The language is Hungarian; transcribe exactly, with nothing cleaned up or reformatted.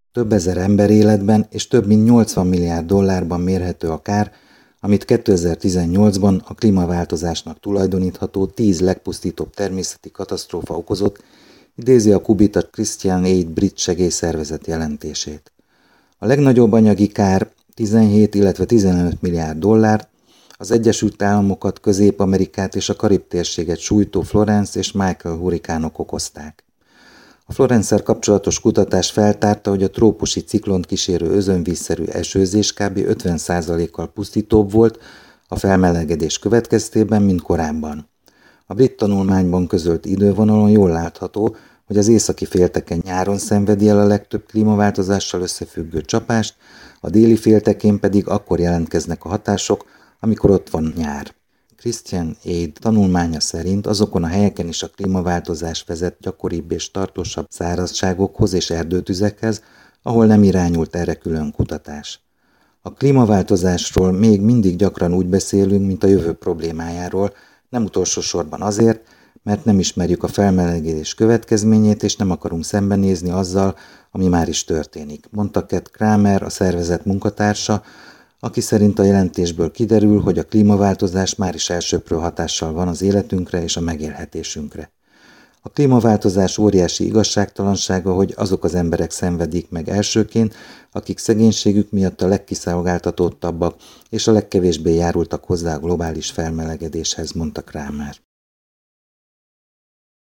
Több ezer emberéletben és több mint nyolcvan milliárd dollárban mérhető a kár, amit kétezer-tizennyolcban a klímaváltozásnak tulajdonítható tíz legpusztítóbb természeti katasztrófa okozott, idézi a Kubita Christian Aid brit segélyszervezet jelentését. A legnagyobb anyagi kár tizenhét, illetve tizenöt milliárd dollár, az Egyesült Államokat, Közép-Amerikát és a Karib-térséget sújtó Florence és Michael hurrikánok okozták. A Florence-szel kapcsolatos kutatás feltárta, hogy a trópusi ciklont kísérő özönvízszerű esőzés kb. ötven százalékkal pusztítóbb volt a felmelegedés következtében, mint korábban. A brit tanulmányban közölt idővonalon jól látható, hogy az északi félteken nyáron szenvedi el a legtöbb klímaváltozással összefüggő csapást, a déli féltekén pedig akkor jelentkeznek a hatások, amikor ott van nyár. Christian Aid tanulmánya szerint azokon a helyeken is a klímaváltozás vezet gyakoribb és tartósabb szárazságokhoz és erdőtüzekhez, ahol nem irányult erre külön kutatás. A klímaváltozásról még mindig gyakran úgy beszélünk, mint a jövő problémájáról, nem utolsó sorban azért, mert nem ismerjük a felmelegedés következményét, és nem akarunk szembenézni azzal, ami már is történik, mondta Kat Kramer, a szervezet munkatársa, aki szerint a jelentésből kiderül, hogy a klímaváltozás már is elsöprő hatással van az életünkre és a megélhetésünkre. A klímaváltozás óriási igazságtalansága, hogy azok az emberek szenvedik meg elsőként, akik szegénységük miatt a legkiszolgáltatottabbak és a legkevésbé járultak hozzá a globális felmelegedéshez, mondta Kramer.